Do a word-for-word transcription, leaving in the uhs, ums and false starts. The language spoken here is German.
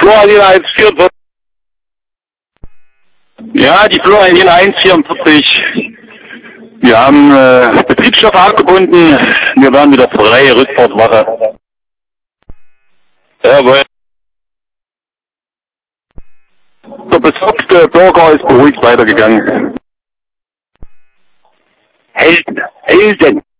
Florentin eins vierundvierzig. Ja, die Florentin eins vierundvierzig. Wir haben äh, Betriebsstoff abgebunden. Wir werden wieder frei, Rückfahrtwache. Jawohl. Der besorgte Bürger ist beruhigt weitergegangen. Helden, Helden.